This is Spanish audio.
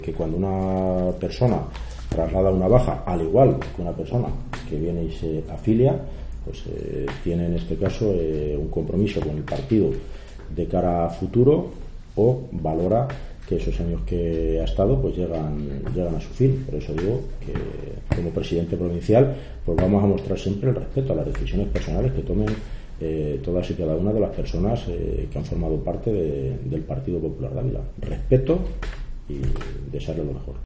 Que cuando una persona traslada una baja, al igual que una persona que viene y se afilia, pues tiene en este caso un compromiso con el partido de cara a futuro, o valora que esos años que ha estado pues llegan a su fin. Por eso digo que como presidente provincial pues vamos a mostrar siempre el respeto a las decisiones personales que tomen todas y cada una de las personas que han formado parte del Partido Popular de Ávila. Respeto y desearle lo mejor.